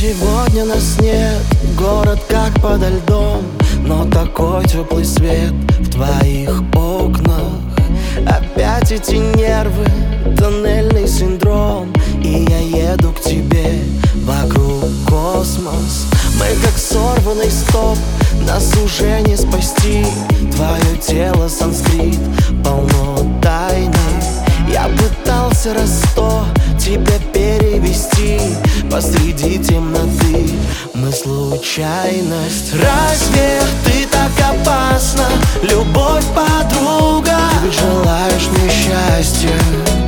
Сегодня нас нет, город как подо льдом, но такой теплый свет в твоих окнах. Опять эти нервы, тоннельный синдром, и я еду к тебе, вокруг космос. Мы как сорванный стоп, нас уже не спасти. Твое тело санскрит, полно тайны. Я пытался раз 100 тебя перевести. Посреди темноты мы случайность. Разве ты так опасна, любовь, подруга? Ты ведь желаешь мне счастья.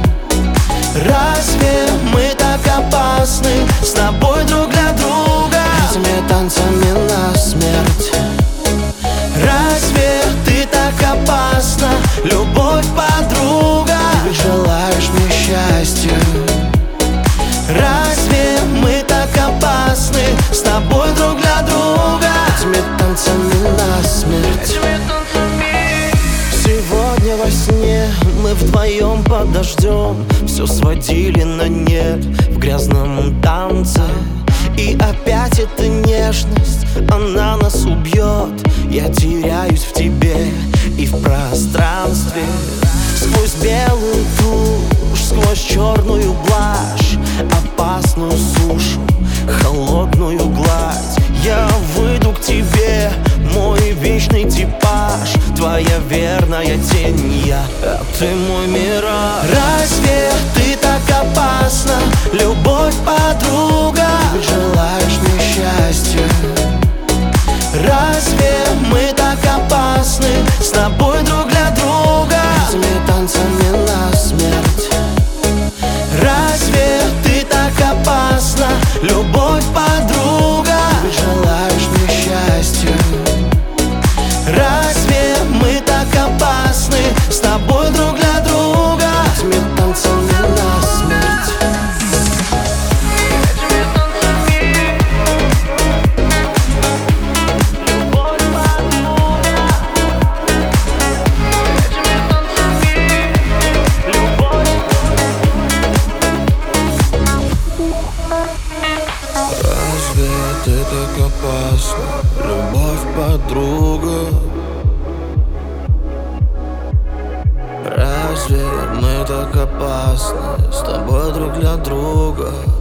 Разве мы так опасны, с тобой друг для друга, этими танцами насмерть? Разве ты так опасна, любовь, подруга? Ты ведь желаешь мне счастья. Разве мы так опасны, с тобой друг для друга, этими танцами насмерть? Сегодня во сне мы вдвоем под дождем все сводили на нет в грязном танце. И опять эта нежность, она нас убьет. Я теряюсь в тебе и в пространстве. Сквозь белую тушь, сквозь черную блажь, опасную сушу, холодную гладь. Я выйду к тебе, мой вечный типаж, твоя верная тень я, а ты мой мираж. Разве ты так опасна, любовь, подруга? Ты ведь желаешь мне счастья. Разве мы так опасны, с тобой друг для друга, этими танцами насмерть? Разве ты так опасна, любовь, подруга? Ты ведь желаешь мне счастья. Разве мы так опасны, с тобой друг для друга, этими танцами насмерть? Разве ты так опасна, любовь, подруга? Разве мы так опасны, с тобой друг для друга?